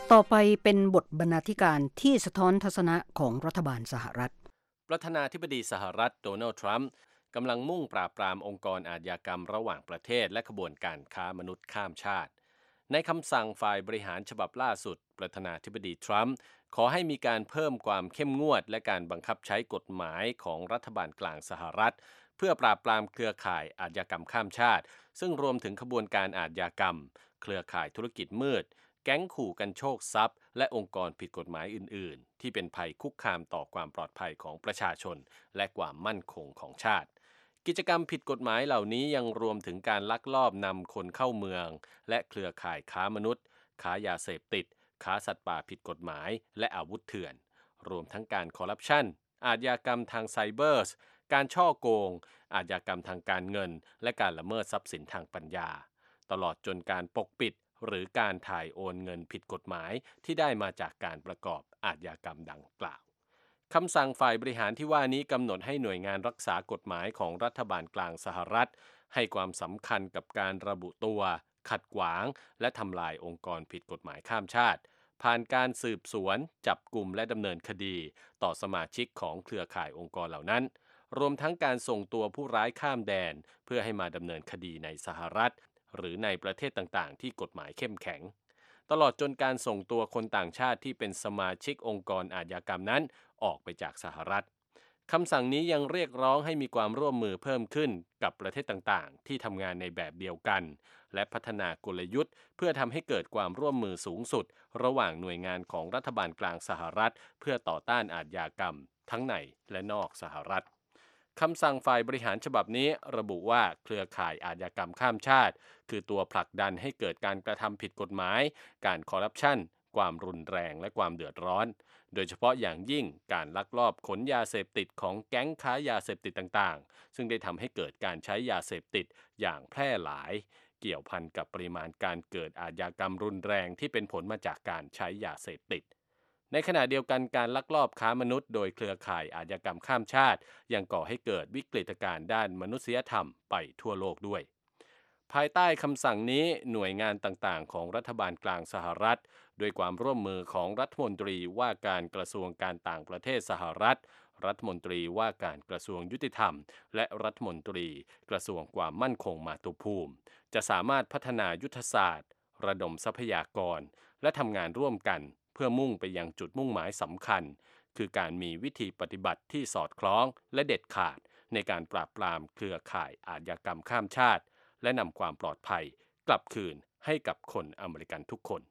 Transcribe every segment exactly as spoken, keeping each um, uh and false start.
ต่อไปเป็นบทบรรณาธิการที่สะท้อนทัศนะของรัฐบาลสหรัฐประธานาธิบดีสหรัฐโดนัลด์ทรัมป์กำลังมุ่งปราบปรามองค์กรอาชญากรรมระหว่างประเทศและขบวนการค้ามนุษย์ข้ามชาติในคำสั่งฝ่ายบริหารฉบับล่าสุดประธานาธิบดีทรัมป์ขอให้มีการเพิ่มความเข้มงวดและการบังคับใช้กฎหมายของรัฐบาลกลางสหรัฐเพื่อปราบปรามเครือข่ายอาชญากรรมข้ามชาติซึ่งรวมถึงขบวนการอาชญากรรมเครือข่ายธุรกิจมืดแก๊งขู่กันโชคทรัพย์และองค์กรผิดกฎหมายอื่นๆที่เป็นภัยคุกคามต่อความปลอดภัยของประชาชนและความมั่นคงของชาติกิจกรรมผิดกฎหมายเหล่านี้ยังรวมถึงการลักลอบนำคนเข้าเมืองและเครือข่ายค้ามนุษย์ค้ายาเสพติดค้าสัตว์ป่าผิดกฎหมายและอาวุธเถื่อนรวมทั้งการคอร์รัปชันอาชญากรรมทางไซเบอร์การฉ้อโกงอาชญากรรมทางการเงินและการละเมิดทรัพย์สินทางปัญญาตลอดจนการปกปิดหรือการถ่ายโอนเงินผิดกฎหมายที่ได้มาจากการประกอบอาชญากรรมดังกล่าวคำสั่งฝ่ายบริหารที่ว่านี้กำหนดให้หน่วยงานรักษากฎหมายของรัฐบาลกลางสหรัฐให้ความสำคัญกับการระบุตัวขัดขวางและทำลายองค์กรผิดกฎหมายข้ามชาติผ่านการสืบสวนจับกุมและดำเนินคดีต่อสมาชิกของเครือข่ายองค์กรเหล่านั้นรวมทั้งการส่งตัวผู้ร้ายข้ามแดนเพื่อให้มาดำเนินคดีในสหรัฐหรือในประเทศต่างๆที่กฎหมายเข้มแข็งตลอดจนการส่งตัวคนต่างชาติที่เป็นสมาชิกองค์กรอาชญากรรมนั้นออกไปจากสหรัฐคำสั่งนี้ยังเรียกร้องให้มีความร่วมมือเพิ่มขึ้นกับประเทศต่างๆที่ทำงานในแบบเดียวกันและพัฒนากลยุทธ์เพื่อทำให้เกิดความร่วมมือสูงสุดระหว่างหน่วยงานของรัฐบาลกลางสหรัฐเพื่อต่อต้านอาชญากรรมทั้งในและนอกสหรัฐคำสั่งฝ่ายบริหารฉบับนี้ระบุว่าเครือข่ายอาชญากรรมข้ามชาติคือตัวผลักดันให้เกิดการกระทำผิดกฎหมายการคอร์รัปชันความรุนแรงและความเดือดร้อนโดยเฉพาะอย่างยิ่งการลักลอบขนยาเสพติดของแก๊งค้ายาเสพติดต่างๆซึ่งได้ทำให้เกิดการใช้ยาเสพติดอย่างแพร่หลายเกี่ยวพันกับปริมาณการเกิดอาชญากรรมรุนแรงที่เป็นผลมาจากการใช้ยาเสพติดในขณะเดียวกันการลักลอบค้ามนุษย์โดยเครือข่ายอาชญากรรมข้ามชาติยังก่อให้เกิดวิกฤตการณ์ด้านมนุษยธรรมไปทั่วโลกด้วยภายใต้คำสั่งนี้หน่วยงานต่างๆของรัฐบาลกลางสหรัฐด้วยความร่วมมือของรัฐมนตรีว่าการกระทรวงการต่างประเทศสหรัฐรัฐมนตรีว่าการกระทรวงยุติธรรมและรัฐมนตรีกระทรวงความมั่นคงมาตุภูมิจะสามารถพัฒนายุทธศาสตร์ระดมทรัพยากรและทำงานร่วมกันเพื่อมุ่งไปยังจุดมุ่งหมายสำคัญคือการมีวิธีปฏิบัติที่สอดคล้องและเด็ดขาดในการปราบปรามเครือข่ายอาชญากรรมข้ามชาติและนำความปลอดภัยกลับคืนให้กับคนอเมริกันทุกคน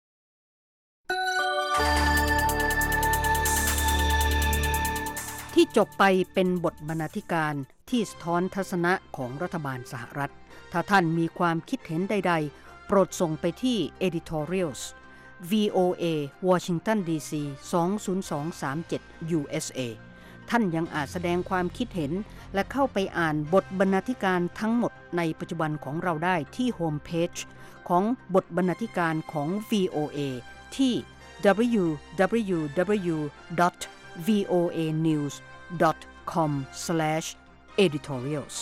ที่จบไปเป็นบทบรรณาธิการที่สะท้อนทัศนะของรัฐบาลสหรัฐถ้าท่านมีความคิดเห็นใดๆโปรดส่งไปที่ editorials วี โอ เอ Washington ดี ซี สอง ศูนย์ สอง สาม เจ็ด ยู เอส เอ ท่านยังอาจแสดงความคิดเห็นและเข้าไปอ่านบทบรรณาธิการทั้งหมดในปัจจุบันของเราได้ที่โฮมเพจของบทบรรณาธิการของ วี โอ เอ ที่ ดับเบิลยู ดับเบิลยู ดับเบิลยู ดอท วี โอ เอ นิวส์ ดอท คอม สแลช เอดิทอเรียลส์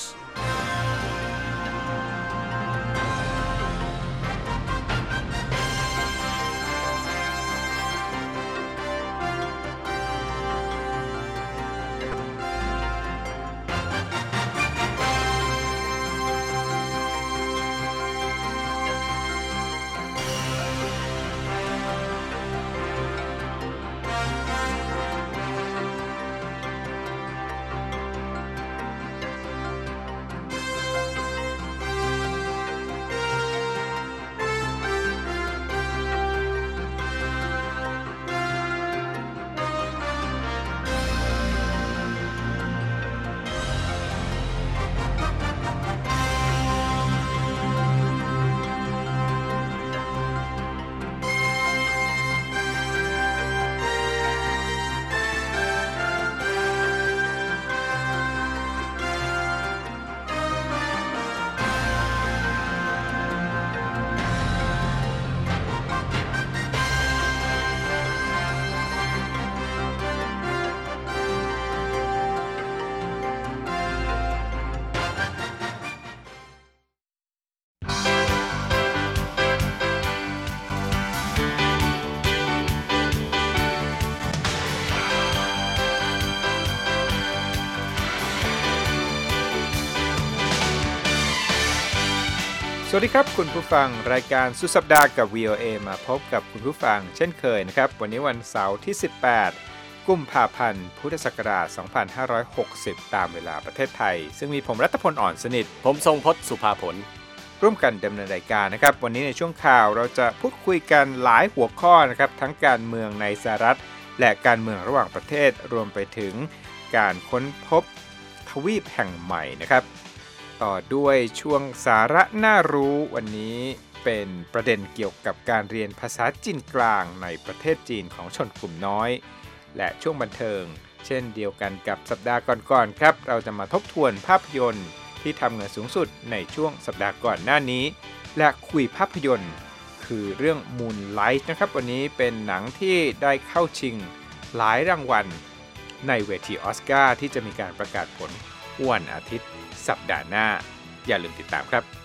สวัสดีครับคุณผู้ฟังรายการสุดสัปดาห์กับ วี โอ เอ มาพบกับคุณผู้ฟังเช่นเคยนะครับวันนี้วันเสาร์ที่สิบแปดกุมภาพันธ์พุทธศักราชสองพันห้าร้อยหกสิบตามเวลาประเทศไทยซึ่งมีผมรัตพลอ่อนสนิทผมทรงพจน์สุภาผลร่วมกันดำเนินรายการนะครับวันนี้ในช่วงข่าวเราจะพูดคุยกันหลายหัวข้อนะครับทั้งการเมืองในสหรัฐและการเมืองระหว่างประเทศรวมไปถึงการค้นพบทวีปแห่งใหม่นะครับต่อด้วยช่วงสาระน่ารู้วันนี้เป็นประเด็นเกี่ยวกับการเรียนภาษาจีนกลางในประเทศจีนของชนกลุ่มน้อยและช่วงบันเทิงเช่นเดียวกันกับสัปดาห์ก่อนๆครับเราจะมาทบทวนภาพยนตร์ที่ทำเงินสูงสุดในช่วงสัปดาห์ก่อนหน้านี้และคุยภาพยนตร์คือเรื่อง Moonlight นะครับวันนี้เป็นหนังที่ได้เข้าชิงหลายรางวัลในเวทีออสการ์ที่จะมีการประกาศผลวันอาทิตย์สัปดาห์หน้าอย่าลืมติดตามครับ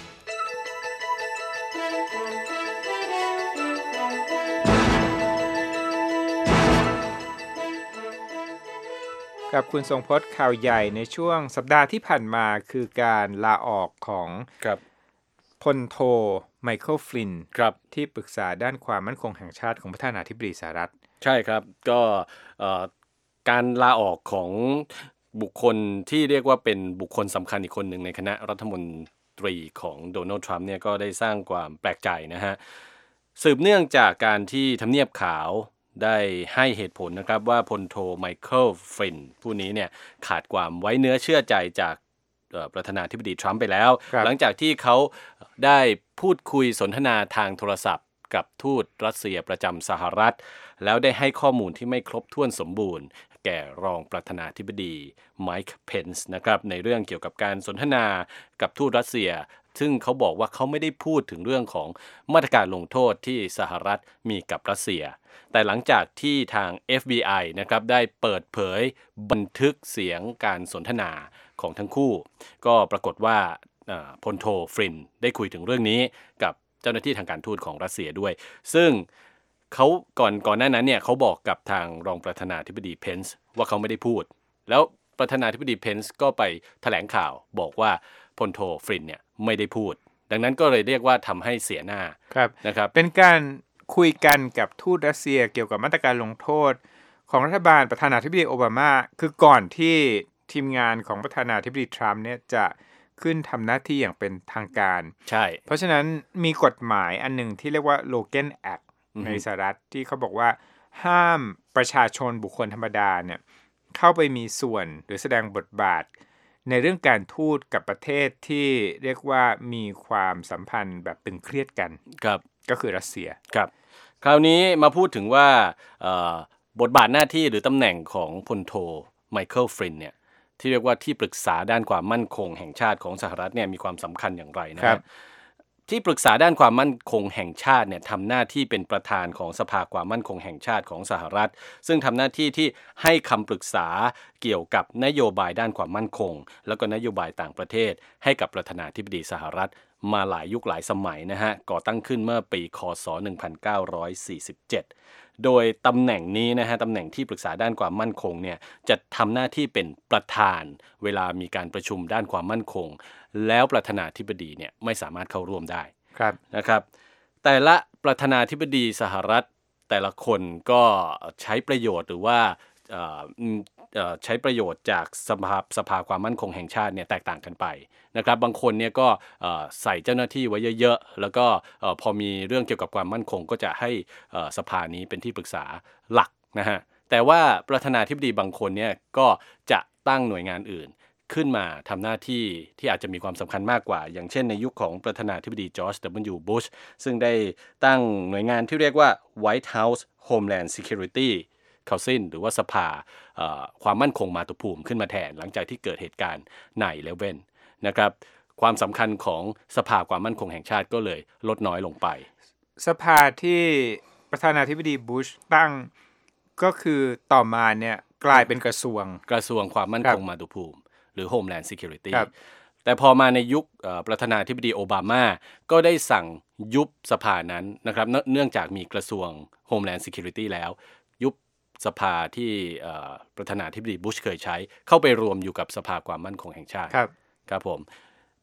กับคุณทรงพจน์ข่าวใหญ่ในช่วงสัปดาห์ที่ผ่านมาคือการลาออกของพลโทไมเคิลฟลินที่ปรึกษาด้านความมั่นคงแห่งชาติของประธานาธิบดีสหรัฐใช่ครับก็การลาออกของบุคคลที่เรียกว่าเป็นบุคคลสำคัญอีกคนหนึ่งในคณะรัฐมนตรีของโดนัลด์ทรัมป์เนี่ยก็ได้สร้างความแปลกใจนะฮะสืบเนื่องจากการที่ทำเนียบขาวได้ให้เหตุผลนะครับว่าพลโทไมเคิลฟลินผู้นี้เนี่ยขาดความไว้เนื้อเชื่อใจจากประธานาธิบดีทรัมป์ไปแล้วหลังจากที่เขาได้พูดคุยสนทนาทางโทรศัพท์กับทูตรัสเซียประจำสหรัฐแล้วได้ให้ข้อมูลที่ไม่ครบถ้วนสมบูรณ์แก่รองประธานาธิบดีไมค์เพนส์นะครับในเรื่องเกี่ยวกับการสนทนากับทูตรัสเซียซึ่งเขาบอกว่าเขาไม่ได้พูดถึงเรื่องของมาตรการลงโทษที่สหรัฐมีกับรัสเซียแต่หลังจากที่ทาง เอฟ บี ไอ นะครับได้เปิดเผยบันทึกเสียงการสนทนาของทั้งคู่ก็ปรากฏว่าพลโทฟลินได้คุยถึงเรื่องนี้กับเจ้าหน้าที่ทางการทูตของรัสเซียด้วยซึ่งเขาก่อนก่อนหน้านั้นเนี่ยเขาบอกกับทางรองประธานาธิบดีเพนส์ว่าเขาไม่ได้พูดแล้วประธานาธิบดีเพนส์ก็ไปแถลงข่าวบอกว่าพลโทฟลินเนี่ยไม่ได้พูดดังนั้นก็เลยเรียกว่าทำให้เสียหน้านะครับเป็นการคุยกันกับทูตรัสเซียเกี่ยวกับมาตรการลงโทษของรัฐบาลประธานาธิบดีโอบามาคือก่อนที่ทีมงานของประธานาธิบดีทรัมป์เนี่ยจะขึ้นทำหน้าที่อย่างเป็นทางการใช่เพราะฉะนั้นมีกฎหมายอันหนึ่งที่เรียกว่า Logan Act ในสหรัฐที่เขาบอกว่าห้ามประชาชนบุคคลธรรมดาเนี่ยเข้าไปมีส่วนหรือแสดงบทบาทในเรื่องการทูตกับประเทศที่เรียกว่ามีความสัมพันธ์แบบตึงเครียดกันครับก็คือรัสเซียครับคราวนี้มาพูดถึงว่าบทบาทหน้าที่หรือตำแหน่งของพลโทไมเคิลฟลินเนี่ยที่เรียกว่าที่ปรึกษาด้านความมั่นคงแห่งชาติของสหรัฐเนี่ยมีความสำคัญอย่างไรนะครับที่ปรึกษาด้านความมั่นคงแห่งชาติเนี่ยทำหน้าที่เป็นประธานของสภาความมั่นคงแห่งชาติของสหรัฐซึ่งทำหน้าที่ที่ให้คำปรึกษาเกี่ยวกับนโยบายด้านความมั่นคงแล้วก็นโยบายต่างประเทศให้กับประธานาธิบดีสหรัฐมาหลายยุคหลายสมัยนะฮะก่อตั้งขึ้นเมื่อปีค.ศ.หนึ่งพันเก้าร้อยสี่สิบเจ็ดโดยตำแหน่งนี้นะฮะตำแหน่งที่ปรึกษาด้านความมั่นคงเนี่ยจะทำหน้าที่เป็นประธานเวลามีการประชุมด้านความมั่นคงแล้วประธานาธิบดีเนี่ยไม่สามารถเข้าร่วมได้นะครับแต่ละประธานาธิบดีสหรัฐแต่ละคนก็ใช้ประโยชน์หรือว่าใช้ประโยชน์จากสภาสภาความมั่นคงแห่งชาติเนี่ยแตกต่างกันไปนะครับบางคนเนี่ยก็ใส่เจ้าหน้าที่ไว้เยอะๆแล้วก็พอมีเรื่องเกี่ยวกับความมั่นคงก็จะให้สภานี้เป็นที่ปรึกษาหลักนะฮะแต่ว่าประธานาธิบดีบางคนเนี่ยก็จะตั้งหน่วยงานอื่นขึ้นมาทำหน้าที่ที่อาจจะมีความสำคัญมากกว่าอย่างเช่นในยุคของประธานาธิบดีจอร์จ ดับเบิลยู บุชซึ่งได้ตั้งหน่วยงานที่เรียกว่า White House Homeland Security Council หรือว่าสภาความมั่นคงมาตุภูมิขึ้นมาแทนหลังจากที่เกิดเหตุการณ์ ไนน์ อีเลฟเว่น นะครับความสำคัญของสภาความมั่นคงแห่งชาติก็เลยลดน้อยลงไปสภาที่ประธานาธิบดีบุชตั้งก็คือต่อมาเนี่ยกลายเป็นกระทรวงกระทรวงความมั่นคงมาตุภูมิหรือ Homeland Security แต่พอมาในยุคประธานาธิบดีโอบามาก็ได้สั่งยุบสภานั้นนะครับเนื่องจากมีกระทรวง Homeland Security แล้วยุบสภาที่ประธานาธิบดีบุชเคยใช้เข้าไปรวมอยู่กับสภาความมั่นคงแห่งชาติครับครับผม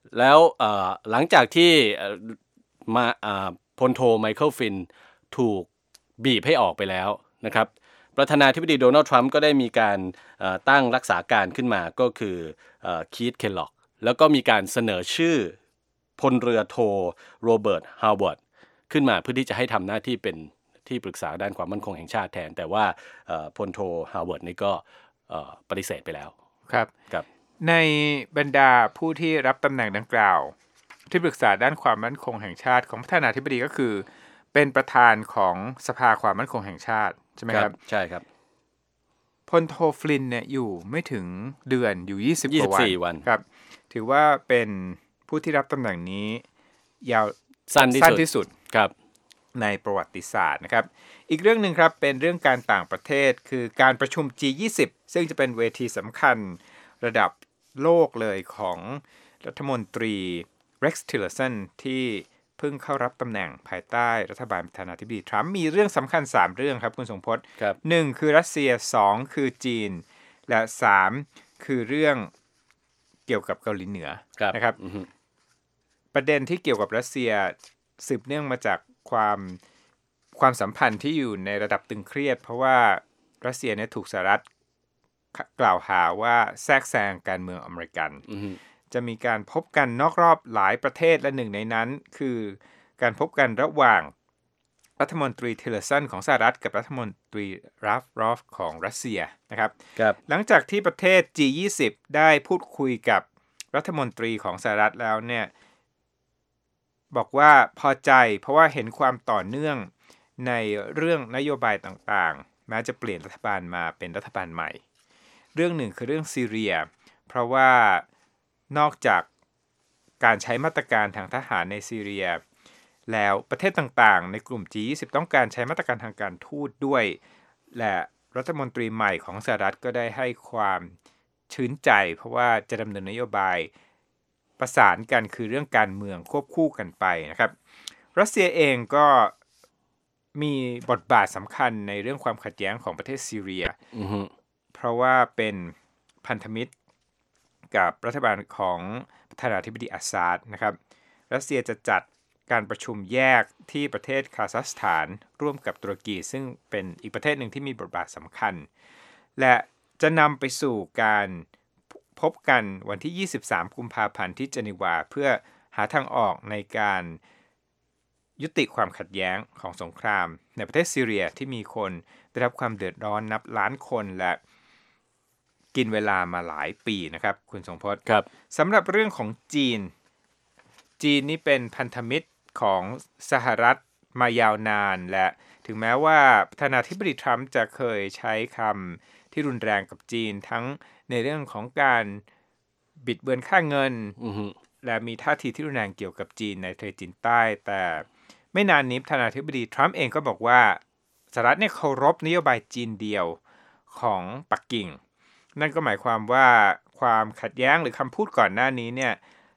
แล้วหลังจากที่มาพลโทไมเคิลฟินถูกบีบให้ออกไปแล้วนะครับประธานาธิบดีโดนัลด์ทรัมป์ก็ได้มีการตั้งรักษาการขึ้นมาก็คือคีธ เคลล็อกแล้วก็มีการเสนอชื่อพลเรือโทโรเบิร์ต ฮาวเวิร์ดขึ้นมาเพื่อที่จะให้ทำหน้าที่เป็นที่ปรึกษาด้านความมั่นคงแห่งชาติแทนแต่ว่าพลโท ฮาวเวิร์ดนี่ก็ปฏิเสธไปแล้วครับครับในบรรดาผู้ที่รับตำแหน่งดังกล่าวที่ปรึกษาด้านความมั่นคงแห่งชาติของประธานาธิบดีก็คือเป็นประธานของสภาความมั่นคงแห่งชาติใช่ไหมครับใช่ครับพลโทฟลินเนี่ยอยู่ไม่ถึงเดือนอยู่ยี่สิบกว่าวันครับถือว่าเป็นผู้ที่รับตำแหน่งนี้ยาวสั้นที่สุดที่สุดครับในประวัติศาสตร์นะครับอีกเรื่องนึงครับเป็นเรื่องการต่างประเทศคือการประชุม จี ยี่สิบ ซึ่งจะเป็นเวทีสำคัญระดับโลกเลยของรัฐมนตรี Rex Tillerson ที่เพิ่งเข้ารับตำแหน่งภายใต้รัฐบาลประธานาธิบดีทรัมป์มีเรื่องสำคัญสามเรื่องครับคุณทรงพจน์หนึ่งคือรัสเซียสองคือจีนและสามคือเรื่องเกี่ยวกับเกาหลีเหนือนะครับประเด็นที่เกี่ยวกับรัสเซียสืบเนื่องมาจากความความสัมพันธ์ที่อยู่ในระดับตึงเครียดเพราะว่ารัสเซียเนี่ยถูกสหรัฐกล่าวหาว่าแทรกแซงการเมืองอเมริกันจะมีการพบกันนอกรอบหลายประเทศและหนึ่งในนั้นคือการพบกันระหว่างรัฐมนตรีทิลเลอร์สันของสหรัฐกับรัฐมนตรีราฟรอฟของรัสเซียนะครับหลังจากที่ประเทศ จี ยี่สิบ ได้พูดคุยกับรัฐมนตรีของสหรัฐแล้วเนี่ยบอกว่าพอใจเพราะว่าเห็นความต่อเนื่องในเรื่องนโยบายต่างๆแม้จะเปลี่ยนรัฐบาลมาเป็นรัฐบาลใหม่เรื่องหนึ่งคือเรื่องซีเรียเพราะว่านอกจากการใช้มาตรการทางทหารในซีเรียแล้วประเทศต่างๆในกลุ่ม จี ยี่สิบ ต้องการใช้มาตรการทางการทูตด้วยและรัฐมนตรีใหม่ของสหรัฐก็ได้ให้ความชื่นใจเพราะว่าจะดำเนินนโยบายประสานกันคือเรื่องการเมืองควบคู่กันไปนะครับรัสเซียเองก็มีบทบาทสำคัญในเรื่องความขัดแย้งของประเทศซีเรีย uh-huh. เพราะว่าเป็นพันธมิตรกับรัฐบาลของประธานาธิบดีอาซาดนะครับรัสเซียจะจัดการประชุมแยกที่ประเทศคาซัคสถานร่วมกับตุรกีซึ่งเป็นอีกประเทศหนึ่งที่มีบทบาทสำคัญและจะนำไปสู่การพบกันวันที่ยี่สิบสามกุมภาพันธ์ที่เจนีวาเพื่อหาทางออกในการยุติความขัดแย้งของสงครามในประเทศซีเรียที่มีคนได้รับความเดือดร้อนนับล้านคนและกินเวลามาหลายปีนะครับคุณทรงพจน์ครับสำหรับเรื่องของจีนจีนนี่เป็นพันธมิตรของสหรัฐมายาวนานและถึงแม้ว่าประธานาธิบดีทรัมป์จะเคยใช้คำที่รุนแรงกับจีนทั้งในเรื่องของการบิดเบือนค่าเงิน uh-huh. และมีท่าทีที่รุนแรงเกี่ยวกับจีนในทะเลจีนใต้แต่ไม่นานนี้ประธานาธิบดีทรัมป์เองก็บอกว่าสหรัฐเนี่ยเคารพนโยบายจีนเดียวของปักกิ่งนั่นก็หมายความว่าความขัดแย้งหรือคำพูดก่อนหน้านี้เนี่ย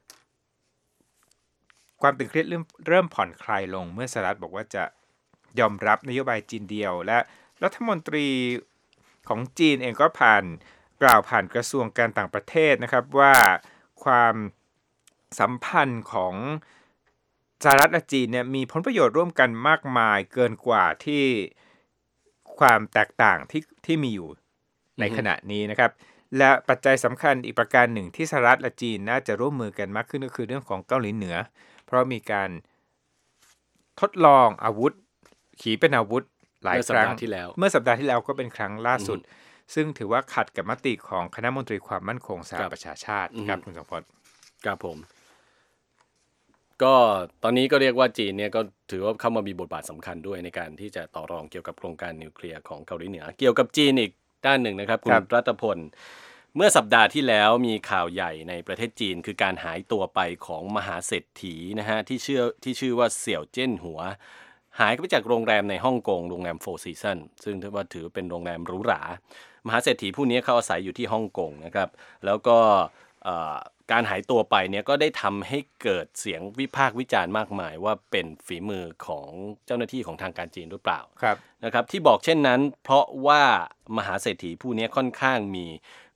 ความตึงเครียดเริ่มเริ่มผ่อนคลายลงเมื่อสหรัฐบอกว่าจะยอมรับนโยบายจีนเดียวและรัฐมนตรีของจีนเองก็ผ่านกล่าวผ่านกระทรวงการต่างประเทศนะครับว่าความสัมพันธ์ของสหรัฐและจีนเนี่ยมีผลประโยชน์ร่วมกันมากมายเกินกว่าที่ความแตกต่างที่ที่มีอยู่ในขณะนี้นะครับและปัจจัยสำคัญอีกประการหนึ่งที่สหรัฐและจีนน่าจะร่วมมือกันมากขึ้นก็คือเรื่องของเกาหลีเหนือเพราะมีการทดลองอาวุธขีปนาวุธหลายครั้งเมื่อสัปดาห์ที่แล้วก็เป็นครั้งล่าสุดซึ่งถือว่าขัดกับมติของคณะมนตรีความมั่นคงสหประชาชาติครับคุณสมพจน์ครับผมก็ตอนนี้ก็เรียกว่าจีนเนี่ยก็ถือว่าเข้ามามีบทบาทสำคัญด้วยในการที่จะต่อรองเกี่ยวกับโครงการนิวเคลียร์ของเกาหลีเหนือเกี่ยวกับจีนอีกด้านหนึ่งนะครับคุณรัตพลเมื่อสัปดาห์ที่แล้วมีข่าวใหญ่ในประเทศจีนคือการหายตัวไปของมหาเศรษฐีนะฮะที่ชื่อที่ชื่อว่าเสี่ยวเจิ้นหัวหายไปจากโรงแรมในฮ่องกงโรงแรม Four Seasons ซึ่งถือว่าถือเป็นโรงแรมหรูหรามหาเศรษฐีผู้นี้เขาอาศัยอยู่ที่ฮ่องกงนะครับแล้วก็การหายตัวไปเนี่ยก็ได้ทำให้เกิดเสียงวิพากษ์วิจารณ์มากมายว่าเป็นฝีมือของเจ้าหน้าที่ของทางการจีนหรือเปล่านะครับที่บอกเช่นนั้นเพราะว่ามหาเศรษฐีผู้นี้ค่อนข้างมี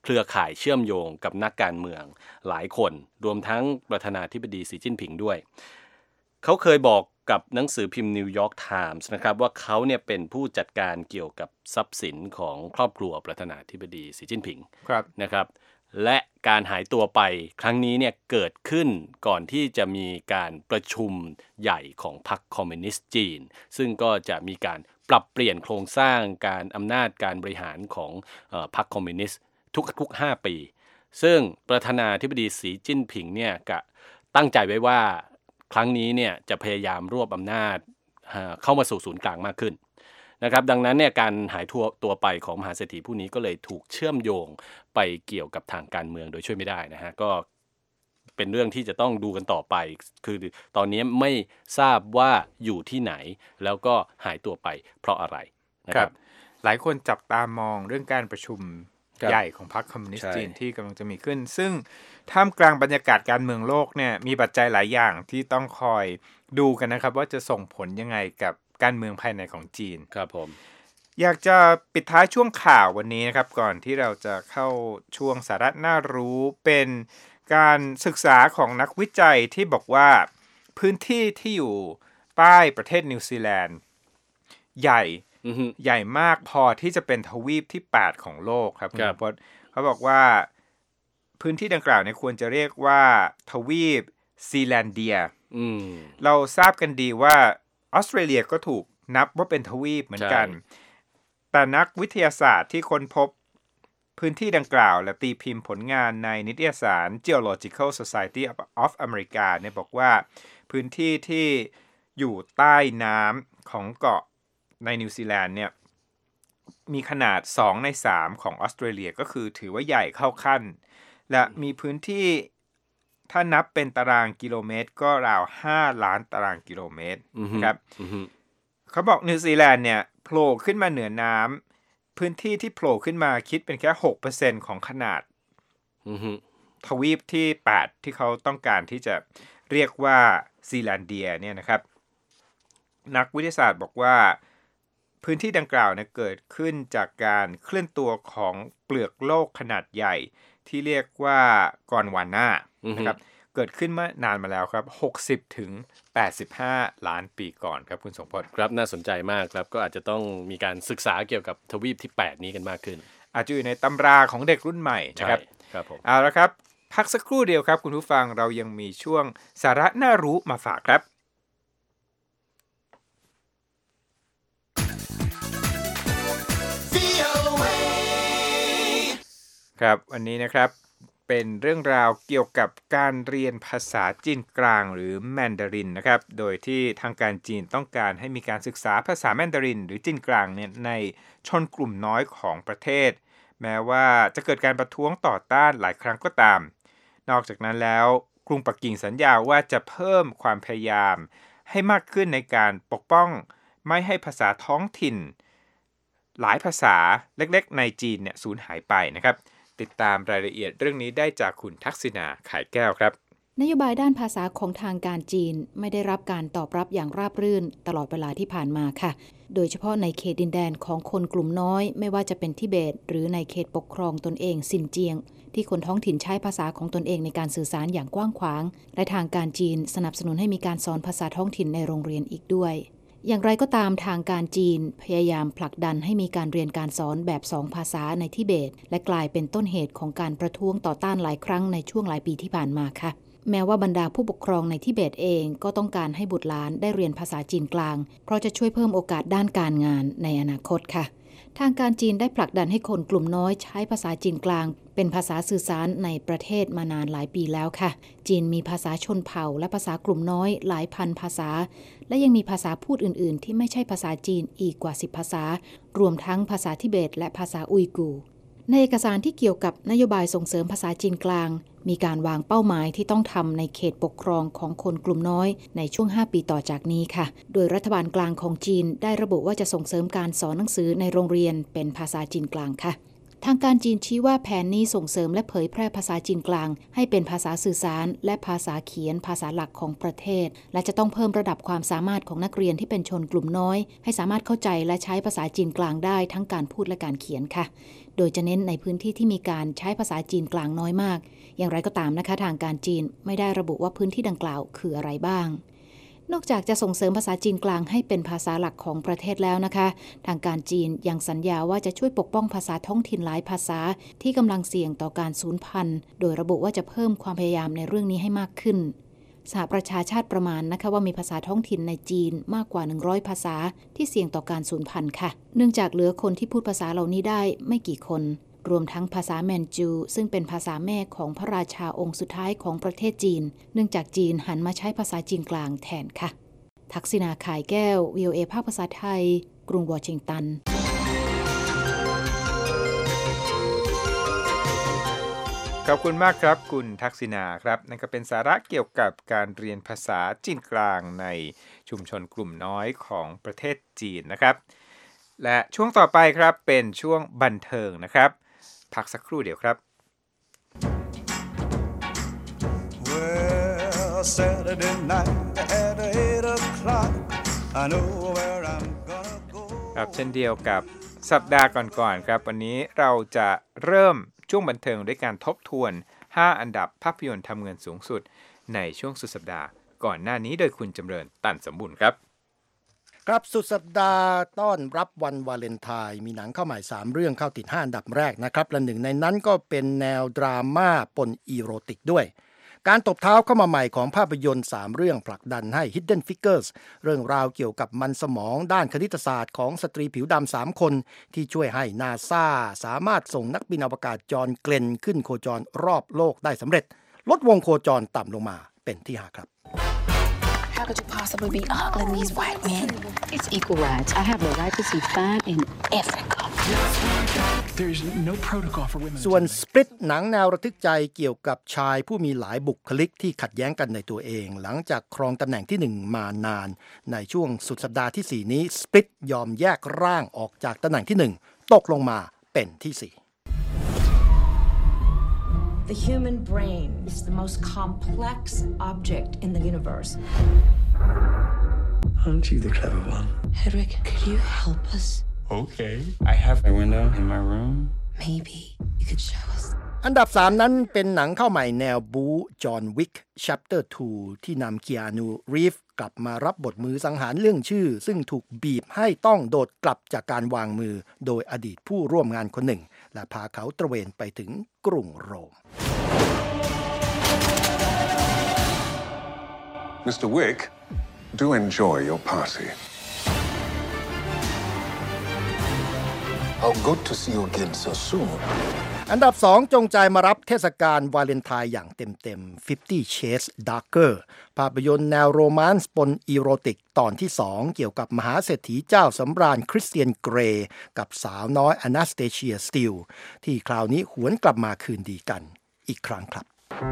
เครือข่ายเชื่อมโยงกับนักการเมืองหลายคนรวมทั้งประธานาธิบดีสีจิ้นผิงด้วยเขาเคยบอกกับหนังสือพิมพ์นิวยอร์กไทมส์นะครับว่าเขาเนี่ยเป็นผู้จัดการเกี่ยวกับทรัพย์สินของครอบครัวประธานาธิบดีสีจิ้นผิงนะครับและการหายตัวไปครั้งนี้เนี่ยเกิดขึ้นก่อนที่จะมีการประชุมใหญ่ของพรรคคอมมิวนิสต์จีนซึ่งก็จะมีการปรับเปลี่ยนโครงสร้างการอำนาจการบริหารของเอ่อพรรคคอมมิวนิสต์ทุกๆห้าปีซึ่งประธานาธิบดีสีจิ้นผิงเนี่ยก็ตั้งใจไว้ว่าครั้งนี้เนี่ยจะพยายามรวบอำนาจเข้ามาสู่ศูนย์กลางมากขึ้นนะครับดังนั้นเนี่ยการหายตัวตัวไปของมหาเศรษฐีผู้นี้ก็เลยถูกเชื่อมโยงไปเกี่ยวกับทางการเมืองโดยช่วยไม่ได้นะฮะก็เป็นเรื่องที่จะต้องดูกันต่อไปคือตอนนี้ไม่ทราบว่าอยู่ที่ไหนแล้วก็หายตัวไปเพราะอะไรนะครับหลายคนจับตามองเรื่องการประชุมใหญ่ของพรรคคอมมิวนิสต์จีนที่กำลังจะมีขึ้นซึ่งท่ามกลางบรรยากาศการเมืองโลกเนี่ยมีปัจจัยหลายอย่างที่ต้องคอยดูกันนะครับว่าจะส่งผลยังไงกับการเมืองภายในของจีนครับผมอยากจะปิดท้ายช่วงข่าววันนี้นะครับก่อนที่เราจะเข้าช่วงสาระน่ารู้เป็นการศึกษาของนักวิจัยที่บอกว่าพื้นที่ที่อยู่ใต้ประเทศนิวซีแลนด์ใหญ่ใหญ่มากพอที่จะเป็นทวีปที่แปดของโลกครับคุณพจน์เขาบอกว่าพื้นที่ดังกล่าวเนี่ยควรจะเรียกว่าทวีปซีแลนเดียเราทราบกันดีว่าออสเตรเลียก็ถูกนับว่าเป็นทวีปเหมือนกันแต่นักวิทยาศาสตร์ที่ค้นพบพื้นที่ดังกล่าวและตีพิมพ์ผลงานในนิตยสาร Geological Society of America เนี่ยบอกว่าพื้นที่ที่อยู่ใต้น้ำของเกาะในนิวซีแลนด์เนี่ยมีขนาดสองในสามของออสเตรเลียก็คือถือว่าใหญ่เข้าขั้นและมีพื้นที่ถ้านับเป็นตารางกิโลเมตรก็ราวห้าล้านตารางกิโลเมตรครับเขาบอกนิวซีแลนด์เนี่ยโผล่ขึ้นมาเหนือน้ำพื้นที่ที่โผล่ขึ้นมาคิดเป็นแค่ หกเปอร์เซ็นต์ ของขนาดทวีปที่แปดที่เขาต้องการที่จะเรียกว่าซีแลนเดียเนี่ยนะครับนักวิทยาศาสตร์บอกว่าพื้นที่ดังกล่าวเนี่ยเกิดขึ้นจากการเคลื่อนตัวของเปลือกโลกขนาดใหญ่ที่เรียกว่ากอนวาน่านะครับเกิดขึ้นเมื่อนานมาแล้วครับหกสิบถึงแปดสิบห้าล้านปีก่อนครับคุณสมพจน์ครับน่าสนใจมากครับก็อาจจะต้องมีการศึกษาเกี่ยวกับทวีปที่แปดนี้กันมากขึ้นอาจจะอยู่ในตำราของเด็กรุ่นใหม่นะครับครับผมเอาละครับพักสักครู่เดียวครับคุณผู้ฟังเรายังมีช่วงสาระน่ารู้มาฝากครับครับวันนี้นะครับเป็นเรื่องราวเกี่ยวกับการเรียนภาษาจีนกลางหรือแมนดารินนะครับโดยที่ทางการจีนต้องการให้มีการศึกษาภาษาแมนดารินหรือจีนกลางเนี่ยในชนกลุ่มน้อยของประเทศแม้ว่าจะเกิดการประท้วงต่อต้านหลายครั้งก็ตามนอกจากนั้นแล้วกรุงปักกิ่งสัญญาว่าจะเพิ่มความพยายามให้มากขึ้นในการปกป้องไม่ให้ภาษาท้องถิ่นหลายภาษาเล็กๆในจีนเนี่ยสูญหายไปนะครับติดตามรายละเอียดเรื่องนี้ได้จากคุณทักษิณาไข่แก้วครับนโยบายด้านภาษาของทางการจีนไม่ได้รับการตอบรับอย่างราบรื่นตลอดเวลาที่ผ่านมาค่ะโดยเฉพาะในเขตดินแดนของคนกลุ่มน้อยไม่ว่าจะเป็นทิเบตหรือในเขตปกครองตนเองซินเจียงที่คนท้องถิ่นใช้ภาษาของตนเองในการสื่อสารอย่างกว้างขวางและทางการจีนสนับสนุนให้มีการสอนภาษาท้องถิ่นในโรงเรียนอีกด้วยอย่างไรก็ตามทางการจีนพยายามผลักดันให้มีการเรียนการสอนแบบสองภาษาในทิเบตและกลายเป็นต้นเหตุของการประท้วงต่อต้านหลายครั้งในช่วงหลายปีที่ผ่านมาค่ะแม้ว่าบรรดาผู้ปกครองในทิเบตเองก็ต้องการให้บุตรหลานได้เรียนภาษาจีนกลางเพราะจะช่วยเพิ่มโอกาสด้านการงานในอนาคตค่ะทางการจีนได้ผลักดันให้คนกลุ่มน้อยใช้ภาษาจีนกลางเป็นภาษาสื่อสารในประเทศมานานหลายปีแล้วค่ะจีนมีภาษาชนเผ่าและภาษากลุ่มน้อยหลายพันภาษาและยังมีภาษาพูดอื่นๆที่ไม่ใช่ภาษาจีนอีกกว่าสิบภาษารวมทั้งภาษาทิเบตและภาษาอุยกูร์ในเอกสารที่เกี่ยวกับนโยบายส่งเสริมภาษาจีนกลางมีการวางเป้าหมายที่ต้องทำในเขตปกครองของคนกลุ่มน้อยในช่วงห้าปีต่อจากนี้ค่ะโดยรัฐบาลกลางของจีนได้ระบุว่าจะส่งเสริมการสอนหนังสือในโรงเรียนเป็นภาษาจีนกลางค่ะทางการจีนชี้ว่าแผนนี้ส่งเสริมและเผยแพร่ภาษาจีนกลางให้เป็นภาษาสื่อสารและภาษาเขียนภาษาหลักของประเทศและจะต้องเพิ่มระดับความสามารถของนักเรียนที่เป็นชนกลุ่มน้อยให้สามารถเข้าใจและใช้ภาษาจีนกลางได้ทั้งการพูดและการเขียนค่ะโดยจะเน้นในพื้นที่ที่มีการใช้ภาษาจีนกลางน้อยมากอย่างไรก็ตามนะคะทางการจีนไม่ได้ระบุว่าพื้นที่ดังกล่าวคืออะไรบ้างนอกจากจะส่งเสริมภาษาจีนกลางให้เป็นภาษาหลักของประเทศแล้วนะคะทางการจีนยังสัญญาว่าจะช่วยปกป้องภาษาท้องถิ่นหลายภาษาที่กำลังเสี่ยงต่อการสูญพันธุ์โดยระบุว่าจะเพิ่มความพยายามในเรื่องนี้ให้มากขึ้นสหประชาชาติประมาณนะคะว่ามีภาษาท้องถิ่นในจีนมากกว่าหนึ่งร้อยภาษาที่เสี่ยงต่อการสูญพันธุ์ค่ะเนื่องจากเหลือคนที่พูดภาษาเหล่านี้ได้ไม่กี่คนรวมทั้งภาษาแมนจูซึ่งเป็นภาษาแม่ของพระราชาองค์สุดท้ายของประเทศจีนเนื่องจากจีนหันมาใช้ภาษาจีนกลางแทนค่ะทักษิณาข่ายแก้ว วี โอ เอ ภาคภาษาไทยกรุงวอชิงตันขอบคุณมากครับคุณทักษิณาครับนั่นก็เป็นสาระเกี่ยวกับการเรียนภาษาจีนกลางในชุมชนกลุ่มน้อยของประเทศจีนนะครับและช่วงต่อไปครับเป็นช่วงบันเทิงนะครับพักสักครู่เดียวครับ well, Saturday night at eight o'clock I know where I'm gonna go ครับเช่นเดียวกับสัปดาห์ก่อนๆครับวันนี้เราจะเริ่มช่วงบันเทิงด้วยการทบทวนห้าอันดับภาพยนตร์ทำเงินสูงสุดในช่วงสุดสัปดาห์ก่อนหน้านี้โดยคุณจำเริญตันสมบูรณ์ครับครับสุดสัปดาห์ต้อนรับวันวาเลนไทน์มีหนังเข้าใหม่สามเรื่องเข้าติดห้าอันดับแรกนะครับและหนึ่งในนั้นก็เป็นแนวดราม่าปนอีโรติกด้วยการตบเท้าเข้ามาใหม่ของภาพยนตร์สามเรื่องผลักดันให้ Hidden Figures เรื่องราวเกี่ยวกับมันสมองด้านคณิตศาสตร์ของสตรีผิวดำสามคนที่ช่วยให้ NASA สามารถส่งนักบินอวกาศจอห์นเกลนขึ้นโคจรรอบโลกได้สำเร็จลดวงโคจรต่ำลงมาเป็นที่ห้าครับ How could you possibly be ogling these white men? It's equal rights. I have the right to see fine in every color. There's no protocol for women. ส่วน Split หนังแนวระทึกใจเกี่ยวกับชายผู้มีหลายบุคลิกที่ขัดแย้งกันในตัวเองหลังจากครองตำแหน่งที่หนึ่งมานานในช่วงสุดสัปดาห์ที่สี่นี้ Split ยอมแยกร่างออกจากตำแหน่งที่หนึ่งตกลงมาเป็นที่สี่ The human brain is the most complex object in the universe. Aren't you the clever one? Hedrick, could you help us? Okay. I have a window in my room. Maybe you could show us. อันดับสามนั้นเป็นหนังเข้าใหม่แนวบู๊ John Wick Chapter ทู ที่นำ Keanu Reeves กลับมารับบทมือสังหารเรื่องชื่อซึ่งถูกบีบให้ต้องโดดกลับจากการวางมือโดยอดีตผู้ร่วมงานคนหนึ่งและพาเขาตระเวนไปถึงกรุงโรม Mister Wick, do enjoy your party. How good to see you again so soon. อันดับสองจงใจมารับเทศกาลวาเลนไทน์อย่างเต็มๆ Fifty Shades Darker ภาพยนตร์แนวโรแมนต์ปนอีโรติกตอนที่สองเกี่ยวกับมหาเศรษฐีเจ้าสำราญคริสเตียนเกรย์กับสาวน้อยอนาสเตเชียสติลที่คราวนี้หวนกลับมาคืนดีกันอีกครั้งครับ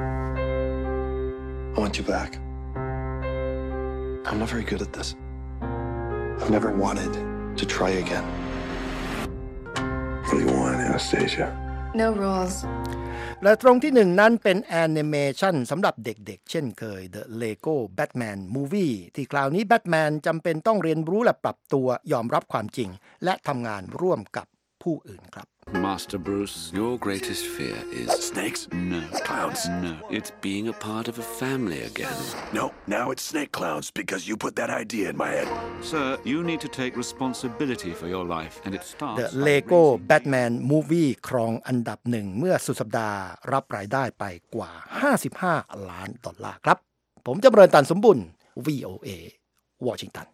I want you back. I'm not very good at this. I've never wanted to try again. What do you want, Anastasia? No rules. และตรงที่หนึ่งนั้นเป็นแอนิเมชันสำหรับเด็กๆเช่นเคย The Lego Batman Movie ที่คราวนี้แบทแมนจำเป็นต้องเรียนรู้และปรับตัวยอมรับความจริงและทำงานร่วมกับผู้อื่นครับ Master Bruce, your greatest fear is... Snakes? No. Clowns? No. It's being a part of a family again. No, now it's snake clowns because you put that idea in my head. Sir, you need to take responsibility for your life, and it starts... The Lego Batman Movie ครองอันดับหนึ่งเมื่อสุดสัปดาห์รับรายได้ไปกว่าห้าสิบห้าล้านดอลลาร์ครับผมจำเริญตันสมบุญ วี โอ เอ วอชิงตัน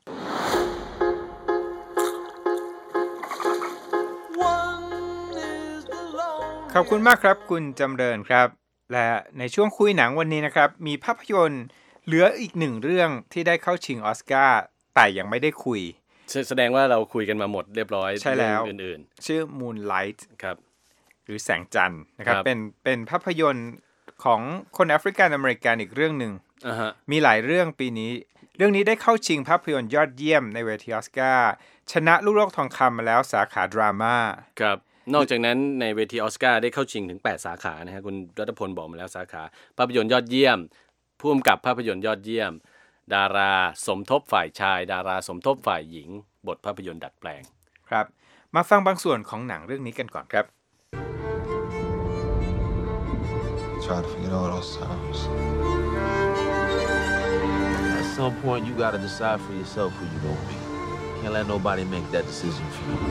ขอบคุณมากครับคุณจำเริญครับและในช่วงคุยหนังวันนี้นะครับมีภาพยนตร์เหลืออีกหนึ่งเรื่องที่ได้เข้าชิงออสการ์แต่ยังไม่ได้คุยแสดงว่าเราคุยกันมาหมดเรียบร้อยใช่แล้วอื่นๆชื่อ Moonlight ครับหรือแสงจันทร์นะครับเป็นเป็นภาพยนตร์ของคนแอฟริกันอเมริกันอีกเรื่องนึง uh-huh. มีหลายเรื่องปีนี้เรื่องนี้ได้เข้าชิงภาพยนตร์ยอดเยี่ยมในเวทีออสการ์ชนะลูกโลกทองคำมาแล้วสาขาดราม่าครับนอกจากนั้นในเวทีออสการ์ได้เข้าชิงถึงแปดสาขานะฮะคุณรัตพลบอกมาแล้วสาขาภาพยนตร์ยอดเยี่ยมผู้กำกับภาพยนตร์ยอดเยี่ยมดาราสมทบฝ่ายชายดาราสมทบฝ่ายหญิงบทภาพยนตร์ดัดแปลงครับมาฟังบางส่วนของหนังเรื่องนี้กันก่อนครับ Try to forget all those times. At some point, you gotta decide for yourself who you're gonna be. Can't let nobody make that decision for you.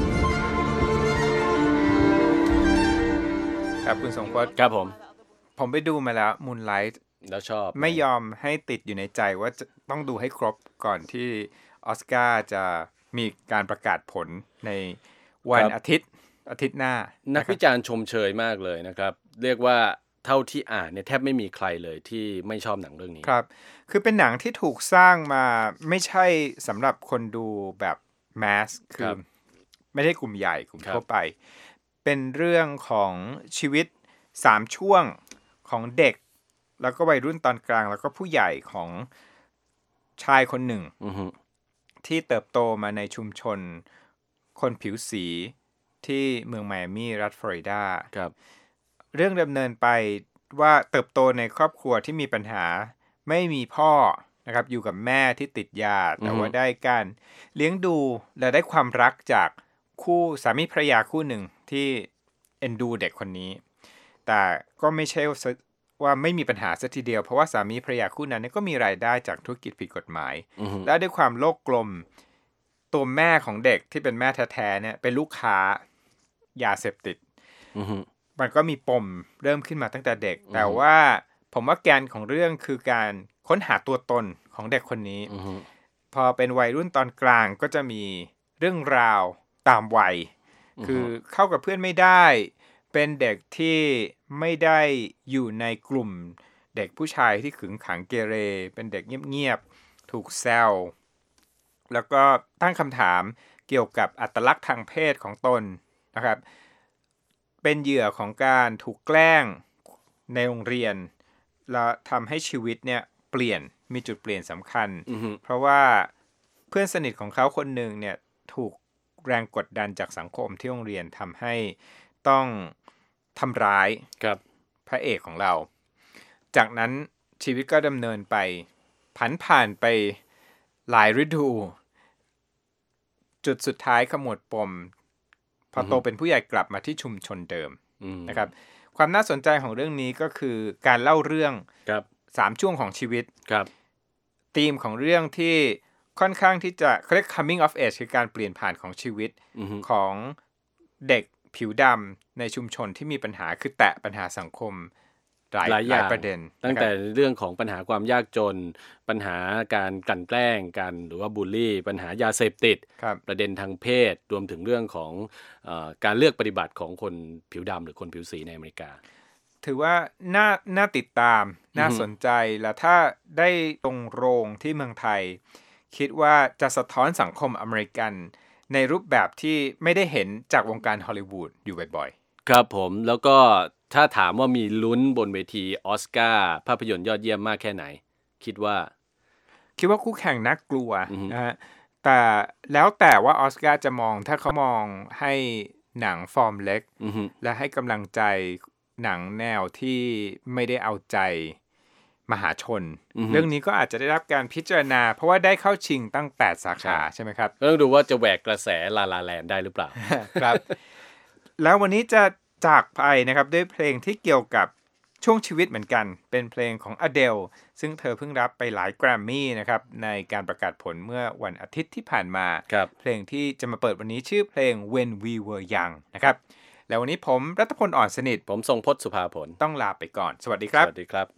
ครับคุณสงพจน์ครับผมผมไปดูมาแล้ว Moonlight แล้วชอบไม่ยอมให้ติดอยู่ในใจว่าจะต้องดูให้ครบก่อนที่ออสการ์จะมีการประกาศผลในวันอาทิตย์อาทิตย์หน้านักวิจารณ์ชมเชยมากเลยนะครับเรียกว่าเท่าที่อ่านเนี่ยแทบไม่มีใครเลยที่ไม่ชอบหนังเรื่องนี้ครับคือเป็นหนังที่ถูกสร้างมาไม่ใช่สำหรับคนดูแบบแมสคือไม่ได้กลุ่มใหญ่กลุ่มทั่วไปเป็นเรื่องของชีวิตสามช่วงของเด็กแล้วก็วัยรุ่นตอนกลางแล้วก็ผู้ใหญ่ของชายคนหนึ่งที่เติบโตมาในชุมชนคนผิวสีที่เมืองไมอามี่รัฐฟลอริดาครับเรื่องดำเนินไปว่าเติบโตในครอบครัวที่มีปัญหาไม่มีพ่อนะครับอยู่กับแม่ที่ติดยาแต่ว่าได้การเลี้ยงดูและได้ความรักจากคู่สามีภรรยาคู่หนึ่งที่เอ็นดูเด็กคนนี้แต่ก็ไม่ใช่ว่าไม่มีปัญหาซะทีเดียวเพราะว่าสามีภรรยาคู่นั้นก็มีรายได้จากธุรกิจผิดกฎหมายและด้วยความโลภกลมตัวแม่ของเด็กที่เป็นแม่แท้ๆเนี่ยเป็นลูกค้ายาเสพติดมันก็มีปมเริ่มขึ้นมาตั้งแต่เด็กแต่ว่าผมว่าแกนของเรื่องคือการค้นหาตัวตนของเด็กคนนี้พอเป็นวัยรุ่นตอนกลางก็จะมีเรื่องราวตามวัยคือเข้ากับเพื่อนไม่ได้เป็นเด็กที่ไม่ได้อยู่ในกลุ่มเด็กผู้ชายที่ขึงขังเกเรเป็นเด็กเงียบๆถูกแซวแล้วก็ตั้งคำถามเกี่ยวกับอัตลักษณ์ทางเพศของตนนะครับเป็นเหยื่อของการถูกแกล้งในโรงเรียนแล้วทำให้ชีวิตเนี่ยเปลี่ยนมีจุดเปลี่ยนสำคัญ mm-hmm. เพราะว่าเพื่อนสนิทของเขาคนหนึ่งเนี่ยถูกแรงกดดันจากสังคมที่โรงเรียนทำให้ต้องทำร้ายพระเอกของเราจากนั้นชีวิตก็ดำเนินไปผันผ่านไปหลายฤดูจุดสุดท้ายขมวดปมพอโตเป็นผู้ใหญ่กลับมาที่ชุมชนเดิมนะครับความน่าสนใจของเรื่องนี้ก็คือการเล่าเรื่องสามช่วงของชีวิตธีมของเรื่องที่ค่อนข้างที่จะเรียก coming of age คือการเปลี่ยนผ่านของชีวิตของเด็กผิวดำในชุมชนที่มีปัญหาคือแตะปัญหาสังคมหลายหลายประเด็นตั้งแต่เรื่องของปัญหาความยากจนปัญหาการกลั่นแกล้งกันหรือว่าบูลลี่ปัญหายาเสพติดประเด็นทางเพศรวมถึงเรื่องของเอ่อการเลือกปฏิบัติของคนผิวดำหรือคนผิวสีในอเมริกาถือว่าน่าน่าติดตามน่าสนใจและถ้าได้ตรงโรงที่เมืองไทยคิดว่าจะสะท้อนสังคมอเมริกันในรูปแบบที่ไม่ได้เห็นจากวงการฮอลลีวูดอยู่บ่อยๆครับผมแล้วก็ถ้าถามว่ามีลุ้นบนเวทีออสการ์ภาพยนตร์ยอดเยี่ยมมากแค่ไหนคิดว่าคิดว่าคู่แข่งน่ากลัวนะฮะแต่แล้วแต่ว่าออสการ์จะมองถ้าเขามองให้หนังฟอร์มเล็กและให้กำลังใจหนังแนวที่ไม่ได้เอาใจมหาชนเรื่องนี้ก็อาจจะได้รับการพิจารณาเพราะว่าได้เข้าชิงตั้งแปดสาขาใช่ไหมครับต้องดูว่าจะแหวกกระแสลาลาแลนด์ได้หรือเปล่าครับแล้ววันนี้จะจากไปนะครับด้วยเพลงที่เกี่ยวกับช่วงชีวิตเหมือนกันเป็นเพลงของ Adele ซึ่งเธอเพิ่งรับไปหลายแกรมมี่นะครับในการประกาศผลเมื่อวันอาทิตย์ที่ผ่านมาเพลงที่จะมาเปิดวันนี้ชื่อเพลง When We Were Young นะครับแล้ววันนี้ผมรัตพลอ่อนสนิทผมทรงพจน์สุภาผลต้องลาไปก่อนสวัสดีครับสวัสดีครับ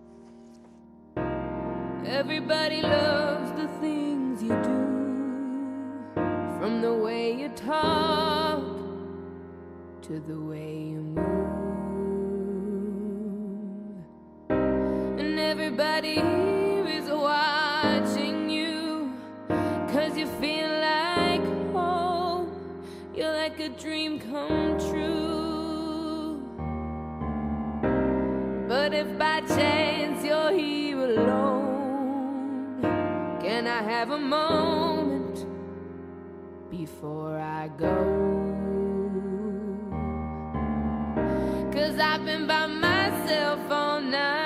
Everybody loves the things you do from the way you talk to the way you move and everybody here is watching you cause you feel like home you're like a dream come true but if by chance you're here alone can I have a moment before I go 'cause I've been by myself all night.